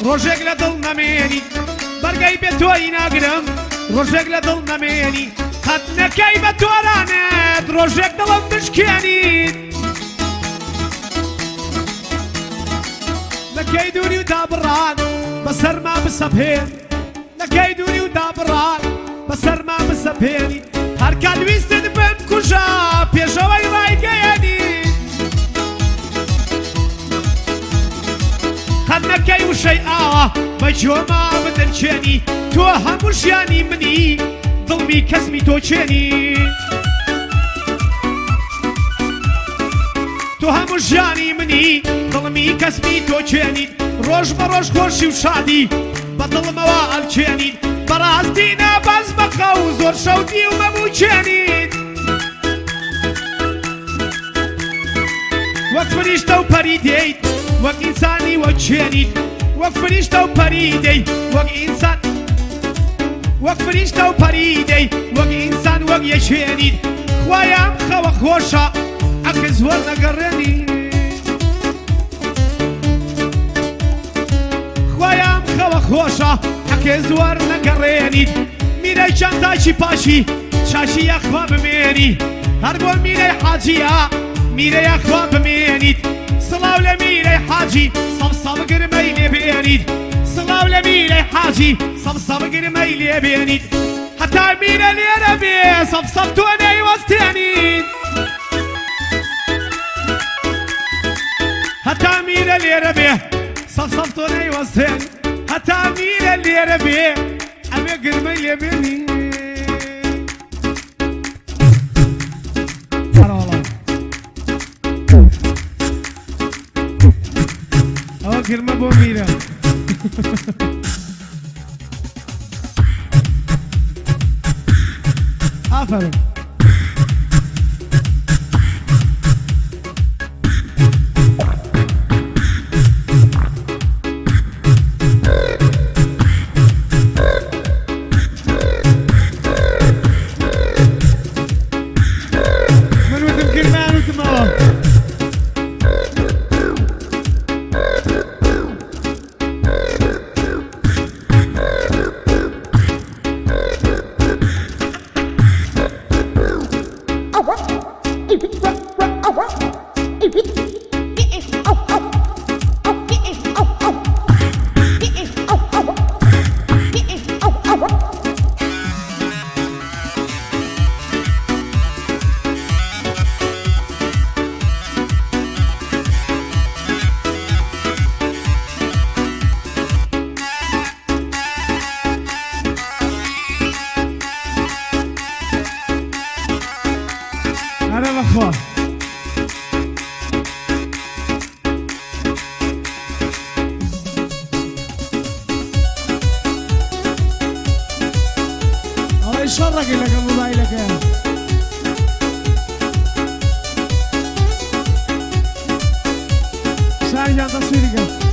ڕۆژێک لە دڵ نەمێنی بەرگەی بێ تۆی ناگرم ڕۆژێک لە دڵ نەمێنی قەت نەکەی بە تۆرانێت ڕۆژێک دڵم بشکێنیت لەکەی دووری و دابڕان بەسەرما بسەپێن لەکەی دووری و دابڕان بەسەرما بسەپێنی هەرکات ویستت بم کوژە پێشەوەی ڕایگەیەنی قەت نەکەی وشەی ئاوە بە جۆما بدەرچێنی تۆ هەموو ژیانی منی دڵمی کەسمی تۆ چێنی تۆ هەموو ژیانی منی دڵمی کەسمی تۆ چێنی ڕۆژ بە ڕۆژ خۆشی و شادی بە دڵمەوە ئەلچێنین بەڕاستی نابەز بەخە و زۆر شەوتی و مەموو چێنین وەک فریشتە و پەری دێیت وەک ئینسانی وەک چێنیت وەک فریشتە و پەری دەیت وەک ئینسان وەک فریشتە و پەری دەیت وەک ئینسان وەک یەکێنیت خوایان خەوە خۆشە ئەکە زۆر نەگەڕێنی خوایان خەوە خۆشە ئەکە زۆر نەگەڕێنیت میرەی چەند تاچی پاشی چاشی یەخوا بمێنی هەر بۆ میرەی حاجیە میرەی یەخوا بمێنیت سڵاو لە میرەی حاجی سەبسەب گرمەی لێبێنیت سڵاو لە میرەی حاجی سەبسەب گرمەی لێبێنیت هەتا میرە لێرە بێ سەبسەب تۆ نەیوەستێنیت هەتا میرە لێرە بێ سەبسەب تۆ نەیوەستێنیت هەتا میرە لێرە بێ ئەوێ گرمەی لێبێنی ئەوە گرمە بۆ میرە ئافەرین شرك لك الموبايل لك شايف تصويرك